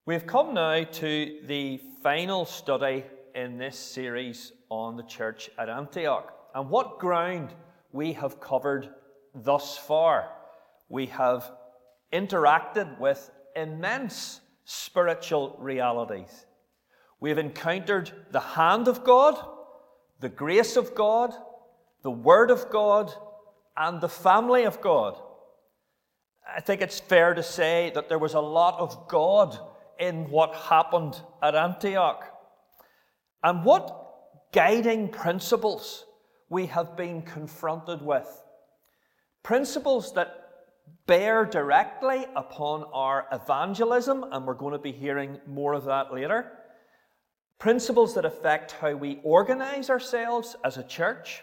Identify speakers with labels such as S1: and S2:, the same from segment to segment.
S1: We've come now to the final study in this series on the church at Antioch. And what ground we have covered thus far. We have interacted with immense spiritual realities. We've encountered the hand of God, the grace of God, the Word of God, and the family of God. I think it's fair to say that there was a lot of God in what happened at Antioch. And what guiding principles we have been confronted with. Principles that bear directly upon our evangelism, and we're going to be hearing more of that later. Principles that affect how we organize ourselves as a church,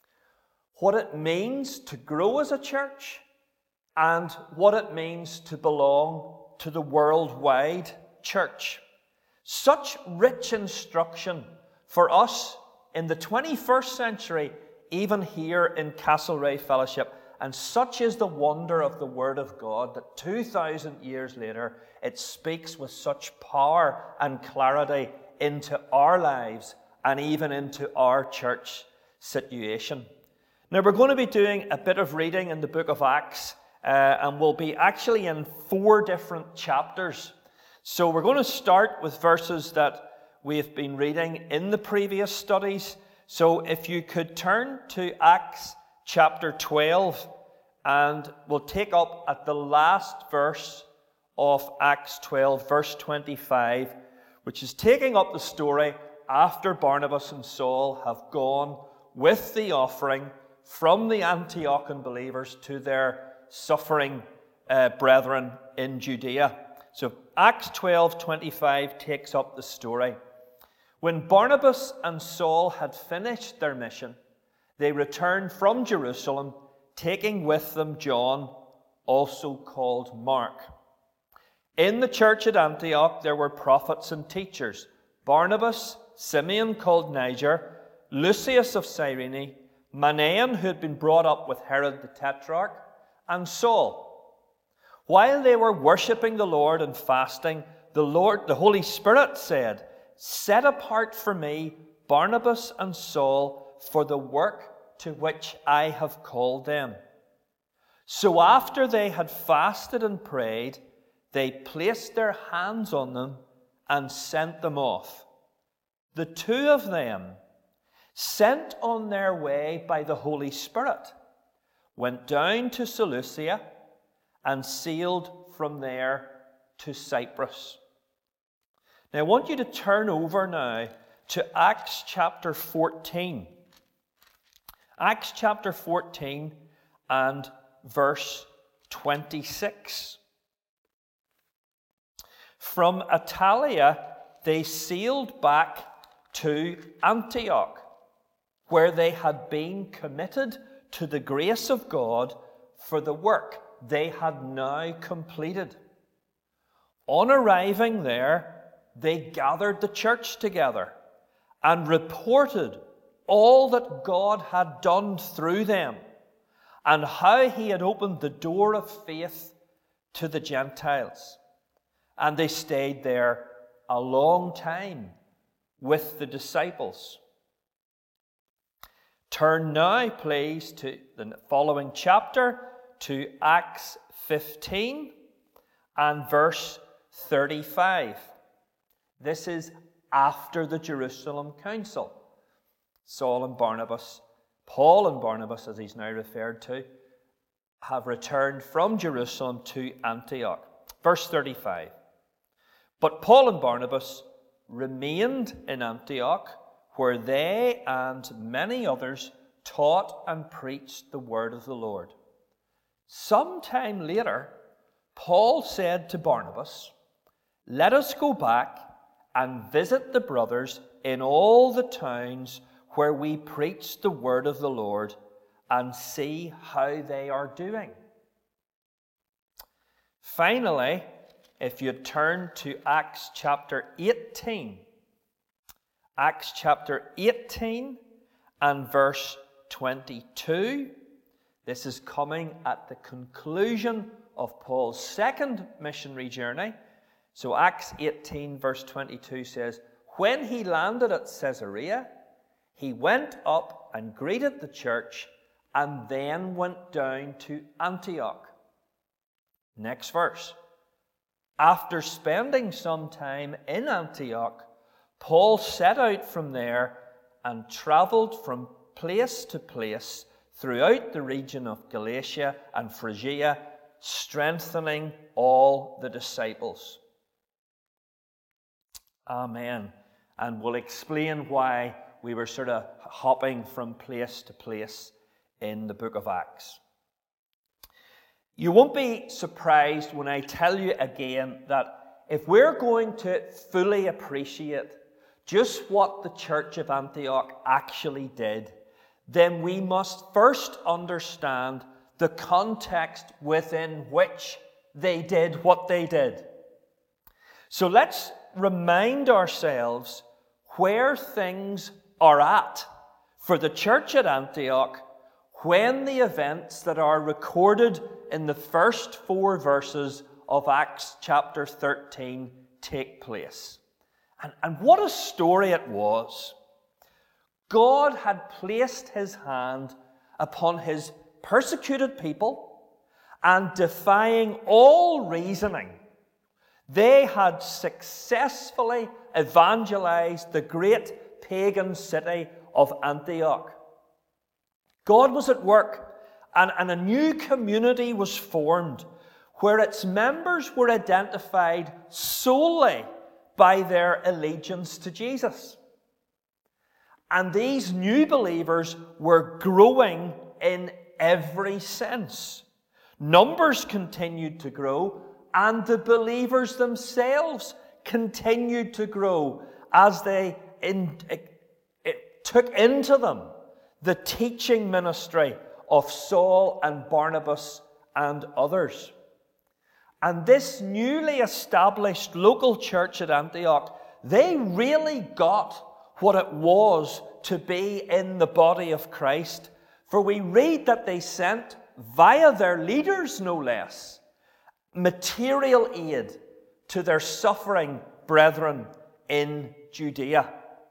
S1: what it means to grow as a church, and what it means to belong to the worldwide church. Such rich instruction for us in the 21st century, even here in Castlereagh Fellowship. And such is the wonder of the Word of God that 2,000 years later, it speaks with such power and clarity into our lives and even into our church situation. Now, we're going to be doing a bit of reading in the book of Acts, and we'll be actually in 4 different chapters. So we're going to start with verses that we've been reading in the previous studies. So if you could turn to Acts chapter 12, and we'll take up at the last verse of Acts 12, verse 25, which is taking up the story after Barnabas and Saul have gone with the offering from the Antiochian believers to their suffering brethren in Judea. So Acts 12:25 takes up the story. When Barnabas and Saul had finished their mission, they returned from Jerusalem, taking with them John, also called Mark. In the church at Antioch there were prophets and teachers: Barnabas, Simeon called Niger, Lucius of Cyrene, Manaen, who had been brought up with Herod the Tetrarch, and Saul. While they were worshipping the Lord and fasting, the Holy Spirit said, "Set apart for me Barnabas and Saul for the work to which I have called them." So after they had fasted and prayed, they placed their hands on them and sent them off. The 2 of them, sent on their way by the Holy Spirit, went down to Seleucia and sailed from there to Cyprus. Now I want you to turn over now to Acts chapter 14. Acts chapter 14 and verse 26. From Attalia they sailed back to Antioch, where they had been committed to the grace of God for the work they had now completed. On arriving there, they gathered the church together and reported all that God had done through them and how he had opened the door of faith to the Gentiles. And they stayed there a long time with the disciples. Turn now, please, to the following chapter, to Acts 15 and verse 35. This is after the Jerusalem Council. Saul and Barnabas, Paul and Barnabas, as he's now referred to, have returned from Jerusalem to Antioch. Verse 35. But Paul and Barnabas remained in Antioch, where they and many others taught and preached the word of the Lord. Some time later, Paul said to Barnabas, "Let us go back and visit the brothers in all the towns where we preach the word of the Lord and see how they are doing." Finally, if you turn to Acts chapter 18, Acts chapter 18 and verse 22. This is coming at the conclusion of Paul's second missionary journey. So Acts 18 verse 22 says, when he landed at Caesarea, he went up and greeted the church and then went down to Antioch. Next verse. After spending some time in Antioch, Paul set out from there and travelled from place to place throughout the region of Galatia and Phrygia, strengthening all the disciples. Amen. And we'll explain why we were sort of hopping from place to place in the book of Acts. You won't be surprised when I tell you again that if we're going to fully appreciate just what the church of Antioch actually did, then we must first understand the context within which they did what they did. So let's remind ourselves where things are at for the church at Antioch when the events that are recorded in the first 4 verses of Acts chapter 13 take place. And what a story it was. God had placed his hand upon his persecuted people, and defying all reasoning, they had successfully evangelized the great pagan city of Antioch. God was at work, and a new community was formed where its members were identified solely by their allegiance to Jesus. And these new believers were growing in every sense. Numbers continued to grow, and the believers themselves continued to grow as they took into them the teaching ministry of Saul and Barnabas and others. And this newly established local church at Antioch, they really got what it was to be in the body of Christ. For we read that they sent, via their leaders no less, material aid to their suffering brethren in Judea.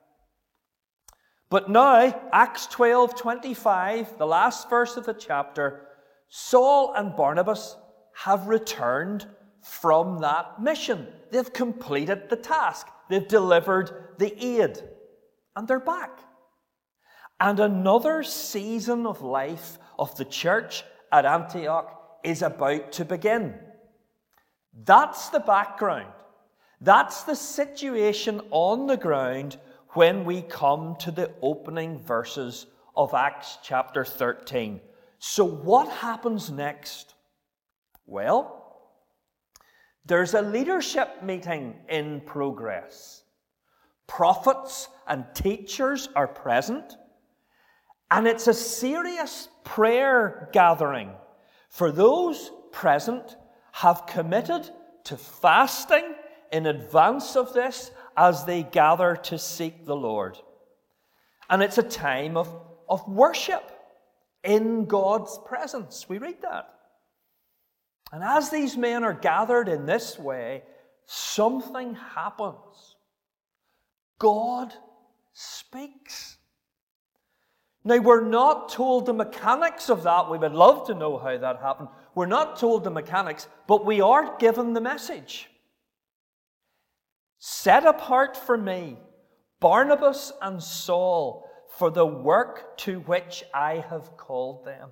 S1: But now, Acts 12:25, the last verse of the chapter, Saul and Barnabas have returned from that mission. They've completed the task. They've delivered the aid. And they're back. And another season of life of the church at Antioch is about to begin. That's the background. That's the situation on the ground when we come to the opening verses of Acts chapter 13. So what happens next? Well, there's a leadership meeting in progress. Prophets and teachers are present, and it's a serious prayer gathering, for those present have committed to fasting in advance of this as they gather to seek the Lord. And it's a time of worship in God's presence. We read that. And as these men are gathered in this way, something happens. God speaks. Now, we're not told the mechanics of that. We would love to know how that happened. We're not told the mechanics, but we are given the message. Set apart for me Barnabas and Saul for the work to which I have called them.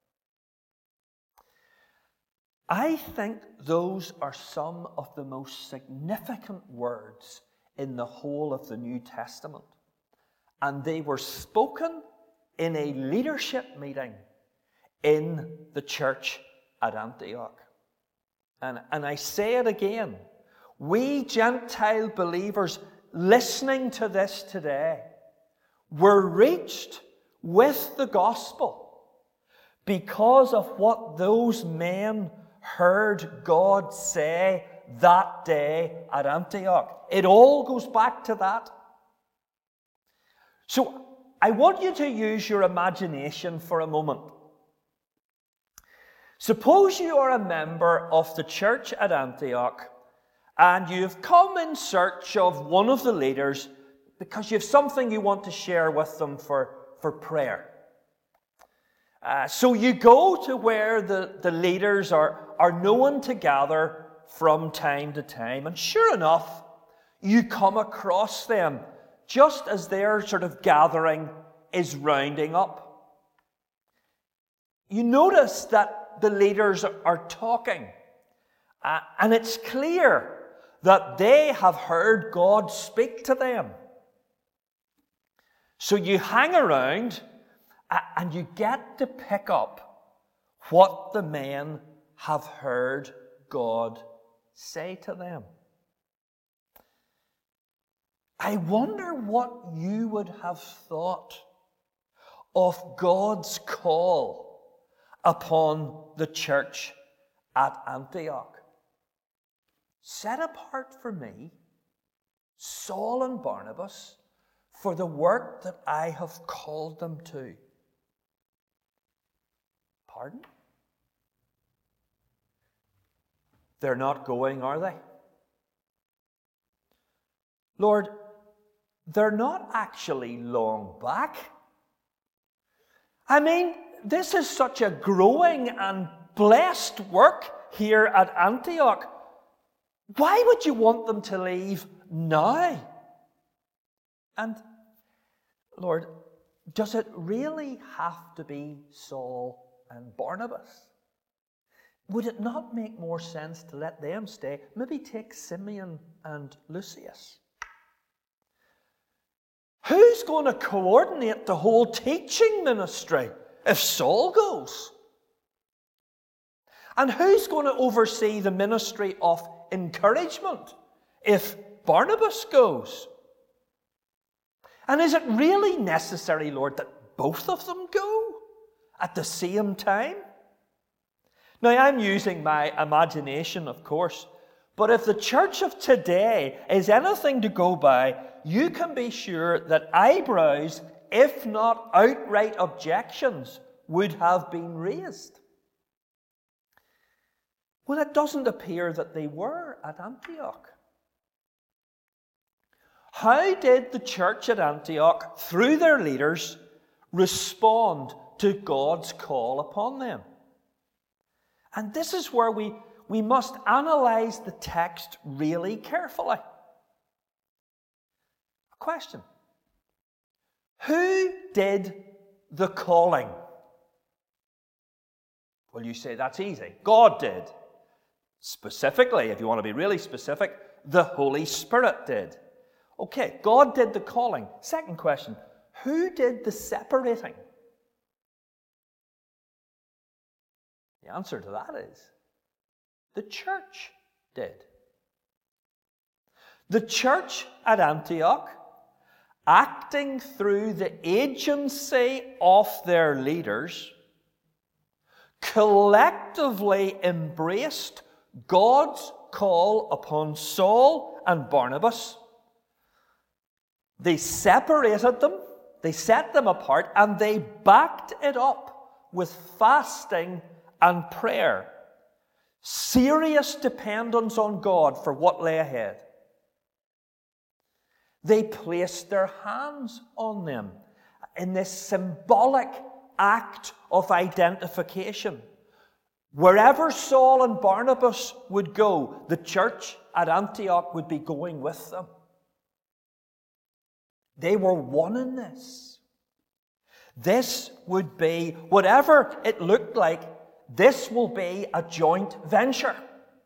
S1: I think those are some of the most significant words in the whole of the New Testament. And they were spoken in a leadership meeting in the church at Antioch. And I say it again, we Gentile believers listening to this today were reached with the gospel because of what those men heard God say that day at Antioch. It all goes back to that. So I want you to use your imagination for a moment. Suppose you are a member of the church at Antioch and you've come in search of one of the leaders because you have something you want to share with them for prayer. So you go to where the leaders are known to gather from time to time. And sure enough, you come across them just as their sort of gathering is rounding up. You notice that the leaders are talking. And it's clear that they have heard God speak to them. So you hang around and you get to pick up what the men have heard God say to them. I wonder what you would have thought of God's call upon the church at Antioch. Set apart for me Saul and Barnabas for the work that I have called them to. Pardon? They're not going, are they? Lord, they're not actually long back. I mean, this is such a growing and blessed work here at Antioch. Why would you want them to leave now? And, Lord, does it really have to be Saul and Barnabas? Would it not make more sense to let them stay? Maybe take Simeon and Lucius. Who's going to coordinate the whole teaching ministry if Saul goes? And who's going to oversee the ministry of encouragement if Barnabas goes? And is it really necessary, Lord, that both of them go at the same time? Now, I'm using my imagination, of course, but if the church of today is anything to go by, you can be sure that eyebrows, if not outright objections, would have been raised. Well, it doesn't appear that they were at Antioch. How did the church at Antioch, through their leaders, respond to God's call upon them? And this is where we must analyze the text really carefully. A question. Who did the calling? Well, you say that's easy. God did. Specifically, if you want to be really specific, the Holy Spirit did. Okay, God did the calling. Second question. Who did the separating? The answer to that is the church did. The church at Antioch, acting through the agency of their leaders, collectively embraced God's call upon Saul and Barnabas. They separated them, they set them apart, and they backed it up with fasting and prayer. Serious dependence on God for what lay ahead. They placed their hands on them in this symbolic act of identification. Wherever Saul and Barnabas would go, the church at Antioch would be going with them. They were one in this. This would be, whatever it looked like, this will be a joint venture.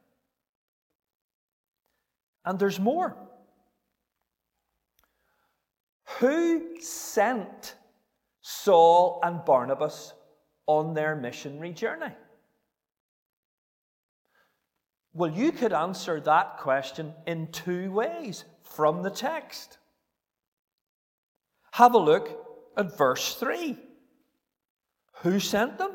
S1: And there's more. Who sent Saul and Barnabas on their missionary journey? Well, you could answer that question in two ways from the text. Have a look at verse 3. Who sent them?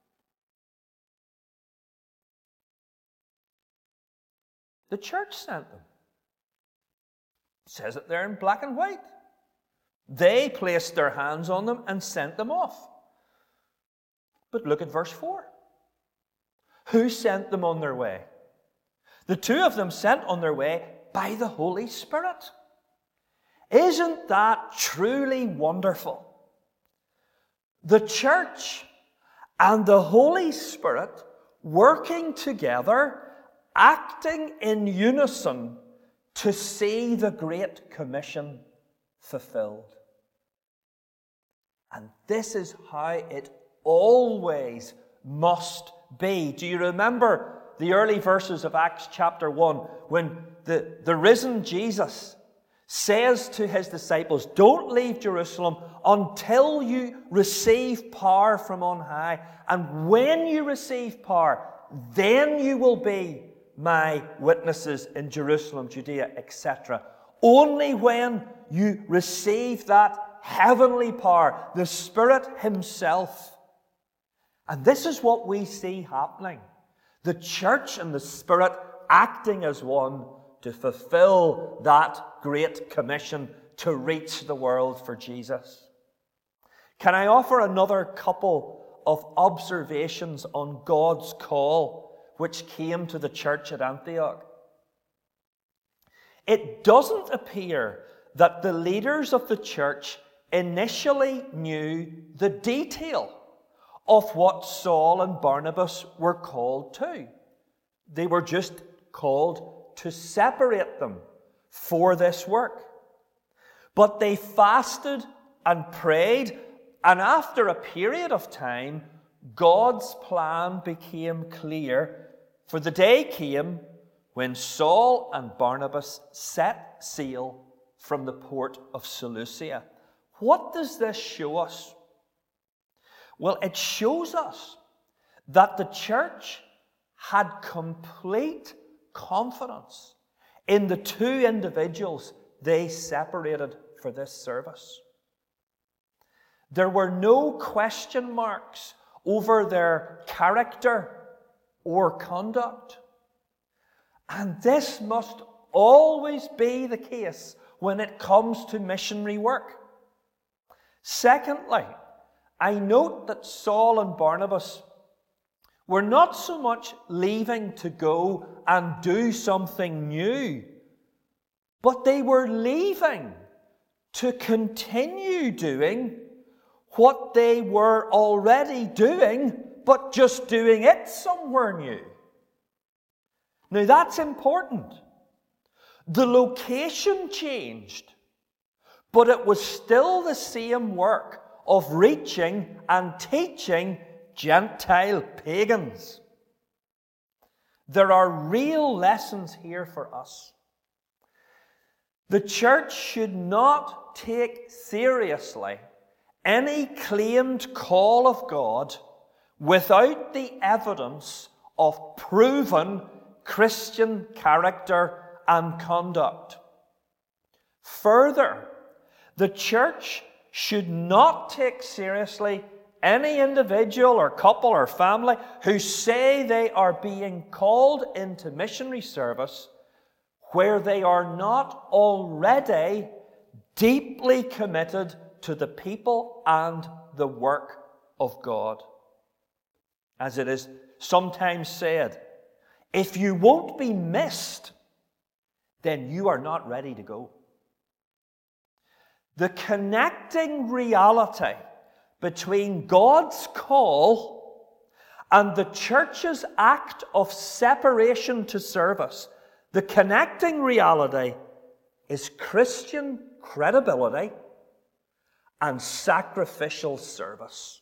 S1: The church sent them. It says it there in black and white. They placed their hands on them and sent them off. But look at verse 4. Who sent them on their way? The two of them sent on their way by the Holy Spirit. Isn't that truly wonderful? The church and the Holy Spirit working together, acting in unison to see the Great Commission fulfilled. And this is how it always must be. Do you remember the early verses of Acts chapter 1 when the risen Jesus says to his disciples, don't leave Jerusalem until you receive power from on high. And when you receive power, then you will be my witnesses in Jerusalem, Judea, etc. Only when you receive that heavenly power, the Spirit himself. And this is what we see happening. The church and the Spirit acting as one to fulfill that great commission to reach the world for Jesus. Can I offer another couple of observations on God's call which came to the church at Antioch? It doesn't appear that the leaders of the church initially knew the detail of what Saul and Barnabas were called to. They were just called to separate them for this work. But they fasted and prayed, and after a period of time, God's plan became clear, for the day came when Saul and Barnabas set sail from the port of Seleucia. What does this show us? Well, it shows us that the church had complete confidence in the two individuals they separated for this service. There were no question marks over their character or conduct. And this must always be the case when it comes to missionary work. Secondly, I note that Saul and Barnabas were not so much leaving to go and do something new, but they were leaving to continue doing what they were already doing, but just doing it somewhere new. Now that's important. The location changed, but it was still the same work of reaching and teaching Gentile pagans. There are real lessons here for us. The church should not take seriously any claimed call of God without the evidence of proven Christian character and conduct. Further, the church should not take seriously any individual or couple or family who say they are being called into missionary service where they are not already deeply committed to the people and the work of God. As it is sometimes said, if you won't be missed, then you are not ready to go. The connecting reality between God's call and the church's act of separation to service, the connecting reality is Christian credibility and sacrificial service.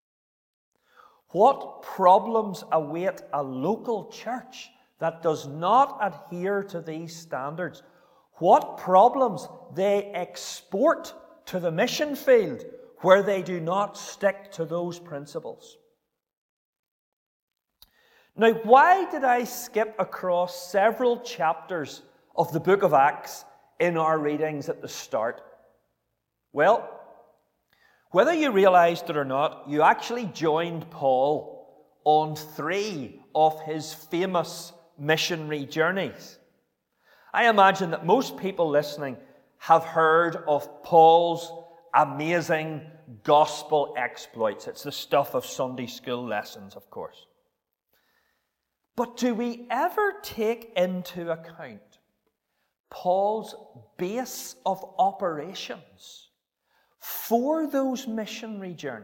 S1: What problems await a local church that does not adhere to these standards? What problems they export to the mission field where they do not stick to those principles? Now, why did I skip across several chapters of the book of Acts in our readings at the start? Well, whether you realized it or not, you actually joined Paul on 3 of his famous missionary journeys. I imagine that most people listening have heard of Paul's amazing gospel exploits. It's the stuff of Sunday school lessons, of course. But do we ever take into account Paul's base of operations for those missionary journeys?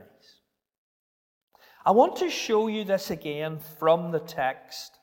S1: I want to show you this again from the text.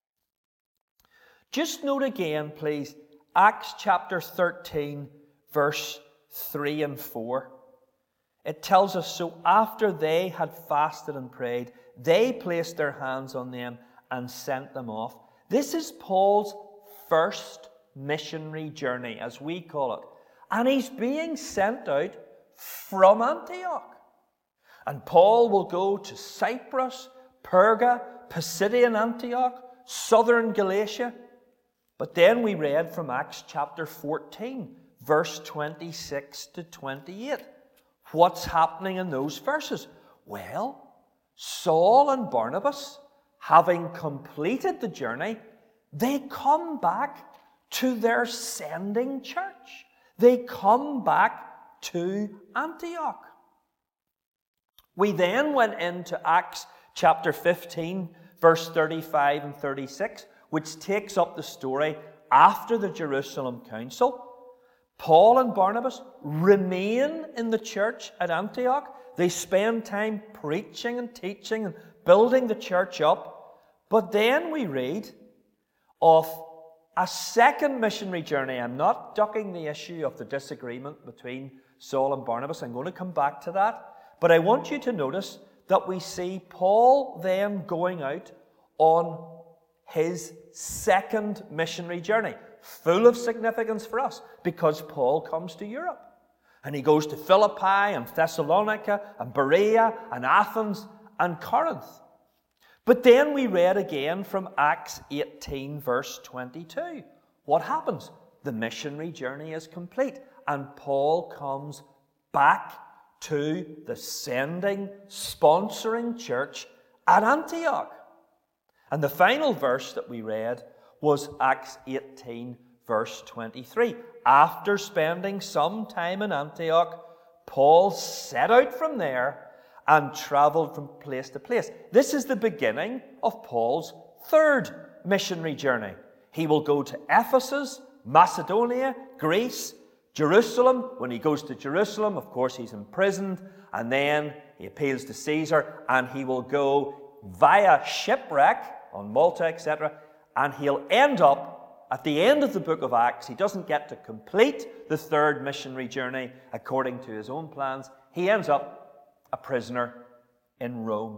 S1: Just note again, please, Acts chapter 13, verse 3 and 4. It tells us, so after they had fasted and prayed, they placed their hands on them and sent them off. This is Paul's first missionary journey, as we call it. And he's being sent out from Antioch. And Paul will go to Cyprus, Perga, Pisidian Antioch, southern Galatia. But then we read from Acts chapter 14, verse 26 to 28. What's happening in those verses? Well, Saul and Barnabas, having completed the journey, they come back to their sending church. They come back to Antioch. We then went into Acts chapter 15, verse 35 and 36, which takes up the story after the Jerusalem Council. Paul and Barnabas remain in the church at Antioch. They spend time preaching and teaching and building the church up. But then we read of a second missionary journey. I'm not ducking the issue of the disagreement between Saul and Barnabas. I'm going to come back to that. But I want you to notice that we see Paul then going out on his second missionary journey, full of significance for us, because Paul comes to Europe. And he goes to Philippi and Thessalonica and Berea and Athens and Corinth. But then we read again from Acts 18, verse 22. What happens? The missionary journey is complete, and Paul comes back to the sending, sponsoring church at Antioch. And the final verse that we read was Acts 18, verse 23. After spending some time in Antioch, Paul set out from there and travelled from place to place. This is the beginning of Paul's third missionary journey. He will go to Ephesus, Macedonia, Greece, Jerusalem. When he goes to Jerusalem, of course, he's imprisoned, and then he appeals to Caesar, and he will go via shipwreck on Malta, etc., and he'll end up at the end of the book of Acts. He doesn't get to complete the third missionary journey according to his own plans. He ends up a prisoner in Rome.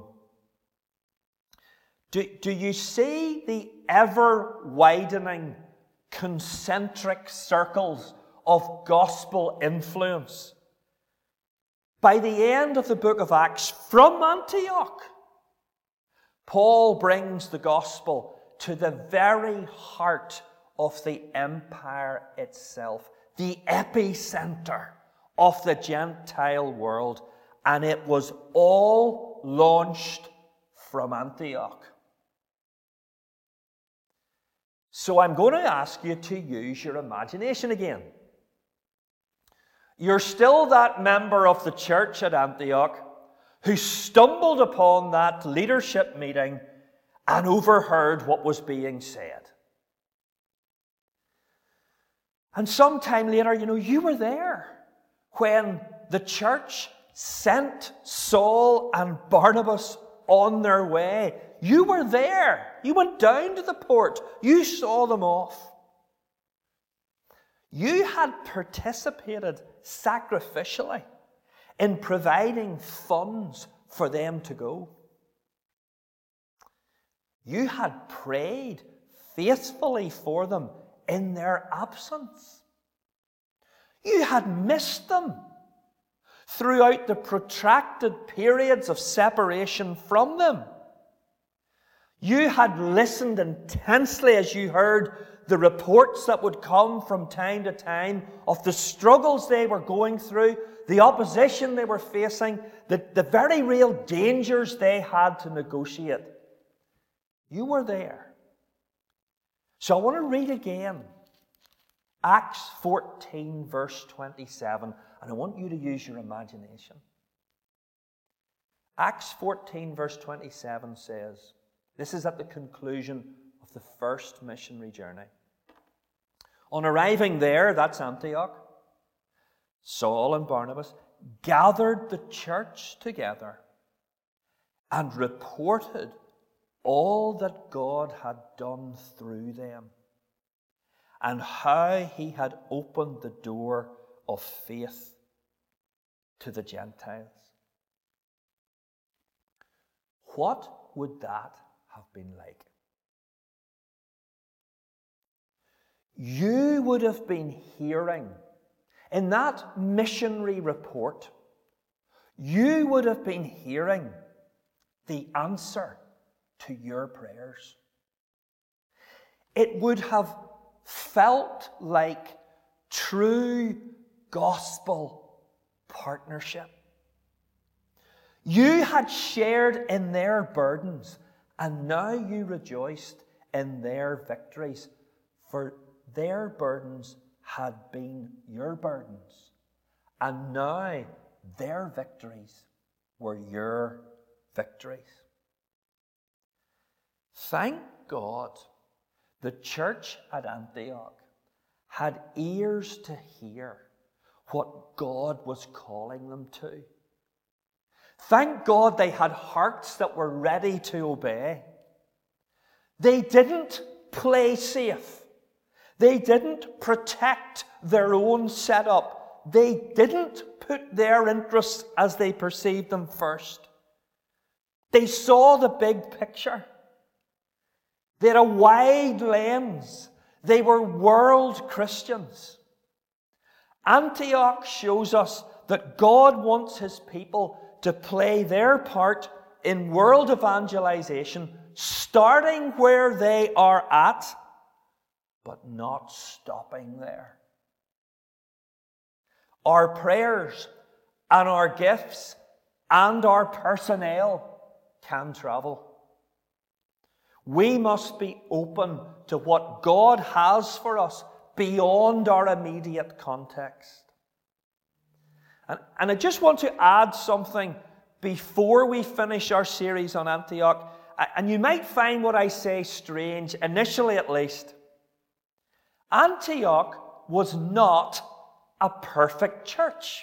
S1: Do you see the ever-widening concentric circles of gospel influence? By the end of the book of Acts, from Antioch, Paul brings the gospel to the very heart of the empire itself, the epicenter of the Gentile world, and it was all launched from Antioch. So I'm going to ask you to use your imagination again. You're still that member of the church at Antioch who stumbled upon that leadership meeting and overheard what was being said. And sometime later, you were there when the church sent Saul and Barnabas on their way. You were there. You went down to the port. You saw them off. You had participated sacrificially in providing funds for them to go. You had prayed faithfully for them in their absence. You had missed them throughout the protracted periods of separation from them. You had listened intensely as you heard the reports that would come from time to time of the struggles they were going through, the opposition they were facing, the very real dangers they had to negotiate. You were there. So I want to read again Acts 14, verse 27, and I want you to use your imagination. Acts 14, verse 27 says, This is at the conclusion of the first missionary journey. On arriving there, that's Antioch, Saul and Barnabas gathered the church together and reported all that God had done through them and how he had opened the door of faith to the Gentiles. What would that have been like? You would have been hearing in that missionary report, you would have been hearing the answer to your prayers. It would have felt like true gospel partnership. You had shared in their burdens, and now you rejoiced in their victories, for their burdens had been your burdens, and now their victories were your victories. Thank God the church at Antioch had ears to hear what God was calling them to. Thank God they had hearts that were ready to obey. They didn't play safe. They didn't protect their own setup. They didn't put their interests as they perceived them first. They saw the big picture. They had a wide lens. They were world Christians. Antioch shows us that God wants his people to play their part in world evangelization, starting where they are at, but not stopping there. Our prayers and our gifts and our personnel can travel. We must be open to what God has for us beyond our immediate context. And I just want to add something before we finish our series on Antioch. And you might find what I say strange, initially at least. Antioch was not a perfect church.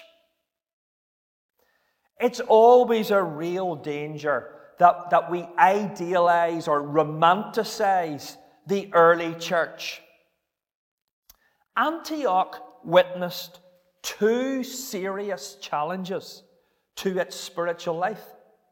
S1: It's always a real danger that we idealize or romanticize the early church. Antioch witnessed two serious challenges to its spiritual life.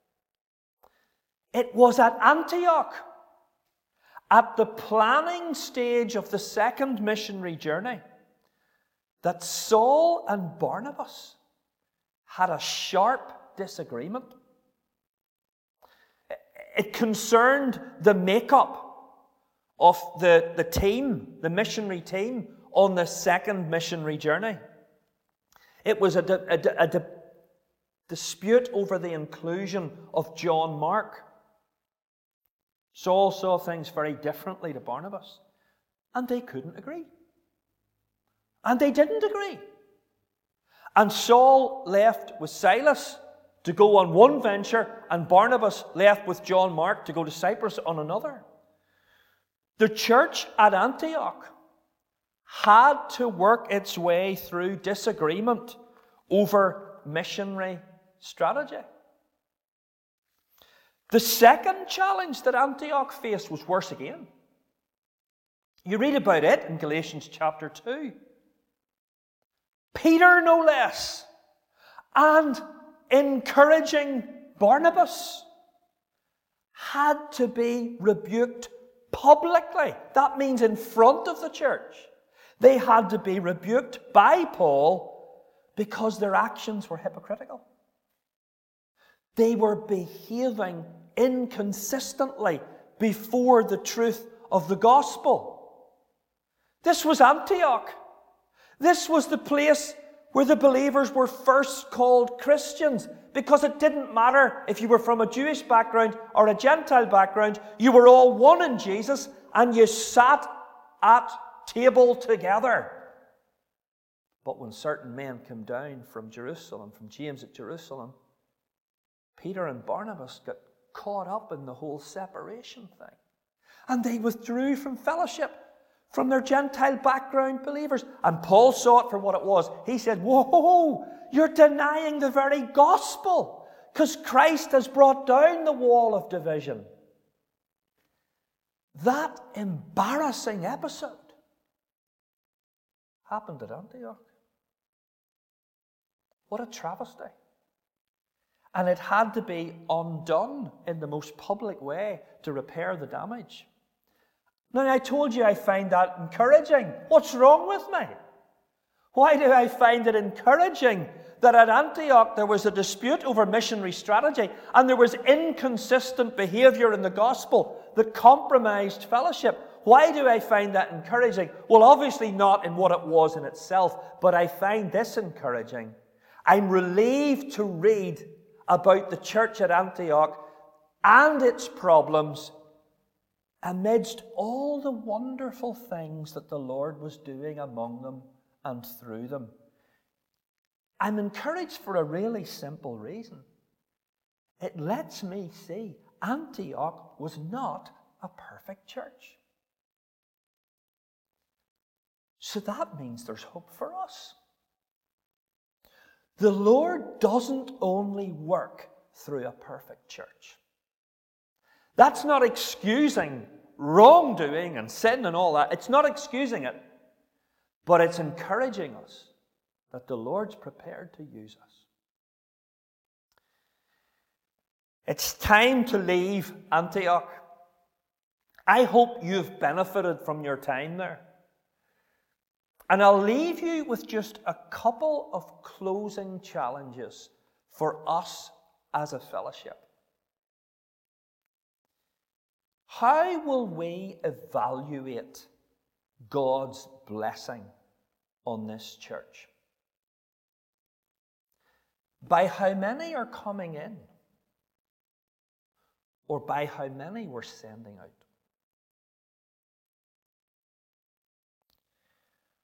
S1: It was at Antioch, at the planning stage of the second missionary journey, that Saul and Barnabas had a sharp disagreement. It concerned the makeup of the team, the missionary team, on the second missionary journey. It was a dispute over the inclusion of John Mark. Saul saw things very differently to Barnabas, and they couldn't agree. And they didn't agree. And Saul left with Silas to go on one venture, and Barnabas left with John Mark to go to Cyprus on another. The church at Antioch had to work its way through disagreement over missionary strategy. The second challenge that Antioch faced was worse again. You read about it in Galatians chapter 2. Peter, no less, and encouraging Barnabas, had to be rebuked publicly. That means in front of the church. They had to be rebuked by Paul because their actions were hypocritical. They were behaving inconsistently before the truth of the gospel. This was Antioch. This was the place where the believers were first called Christians, because it didn't matter if you were from a Jewish background or a Gentile background. You were all one in Jesus, and you sat at table together. But when certain men came down from Jerusalem, from James at Jerusalem, Peter and Barnabas got caught up in the whole separation thing. And they withdrew from fellowship from their Gentile background believers. And Paul saw it for what it was. He said, whoa, you're denying the very gospel, because Christ has brought down the wall of division. That embarrassing episode happened at Antioch. What a travesty. And it had to be undone in the most public way to repair the damage. Now, I told you I find that encouraging. What's wrong with me? Why do I find it encouraging that at Antioch there was a dispute over missionary strategy and there was inconsistent behavior in the gospel that compromised fellowship? Why do I find that encouraging? Well, obviously not in what it was in itself, but I find this encouraging. I'm relieved to read about the church at Antioch and its problems amidst all the wonderful things that the Lord was doing among them and through them. I'm encouraged for a really simple reason. It lets me see Antioch was not a perfect church. So that means there's hope for us. The Lord doesn't only work through a perfect church. That's not excusing wrongdoing and sin and all that. It's not excusing it. But it's encouraging us that the Lord's prepared to use us. It's time to leave Antioch. I hope you've benefited from your time there. And I'll leave you with just a couple of closing challenges for us as a fellowship. How will we evaluate God's blessing on this church? By how many are coming in? Or by how many we're sending out?